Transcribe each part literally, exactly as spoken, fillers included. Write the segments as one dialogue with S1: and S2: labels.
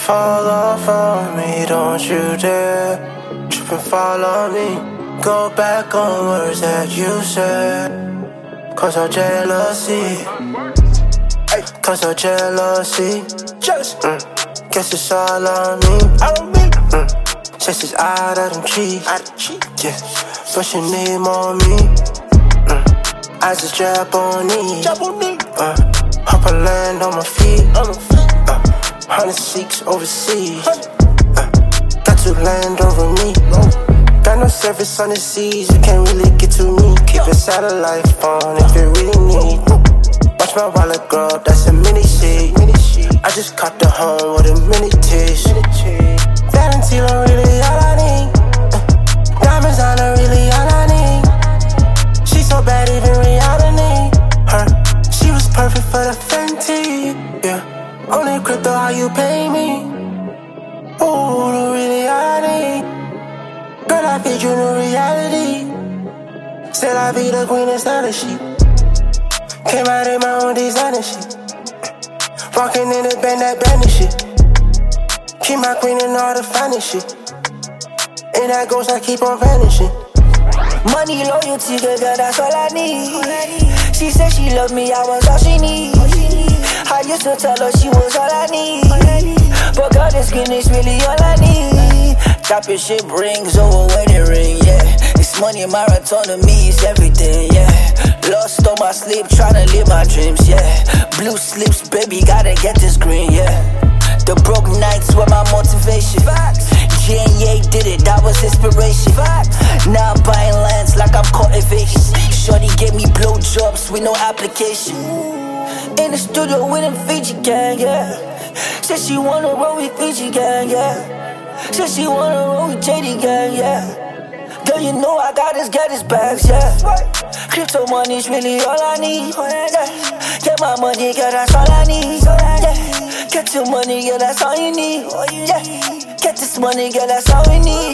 S1: Fall off on me, don't you dare trip and fall on me. Go back on words that you said, cause of jealousy. Cause of jealousy. mm. Guess it's all on me. mm. Says it's out of them cheeks. Yeah, but she need more me. mm. I just jab on me. uh, Hope I land on my feet. uh, Hundred seeks overseas. uh, Got to land over me. Got no service on the seas, you can't really get to me. Keep a satellite phone if you really need. Watch my wallet grow, that's a mini seat. I just caught the home with a mini tish. Valentino really all I need. uh, Diamonds on her really all I need. She so bad even reality. Her, she was perfect for the Fenty. Yeah, only crypto how you pay me. Ooh, the really all I need. Girl, I feed you new reality. Said I be the queen of style shit. Came out in my own designer shit. Walking in the band, that bandit shit. Keep my queen in all the finest shit. And that ghost, I keep on vanishing.
S2: Money, loyalty, girl, that's all I need. She said she loved me, I was all she need. I used to tell her she was all I need. But God, this skin is really all I need. Top your shit rings over wedding ring, yeah. It's money marathon to me, it's everything, yeah. Lost on my sleep, tryna live my dreams, yeah. Blue slips, baby, gotta get this green, yeah. The broke nights were my motivation. J A did it, that was inspiration. Now I'm buying lands like I'm cultivating. Shorty gave me blowjobs with no application. In the studio with them Fiji gang, yeah. Said she wanna roll with Fiji gang, yeah. Said she wanna roll with J D gang, yeah. Girl, you know I got this, get this bags, yeah. Crypto money's really all I need, yeah. Get my money, girl, that's all I need, yeah. Get your money, girl, that's all you need, yeah. Get this money, girl, that's all we need.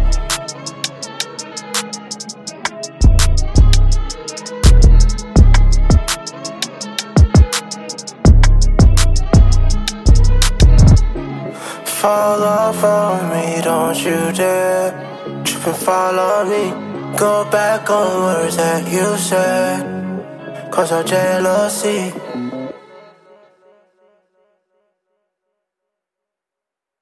S1: Fall off on me, don't you dare trip and fall on me. Go back on words that you said, cause of jealousy.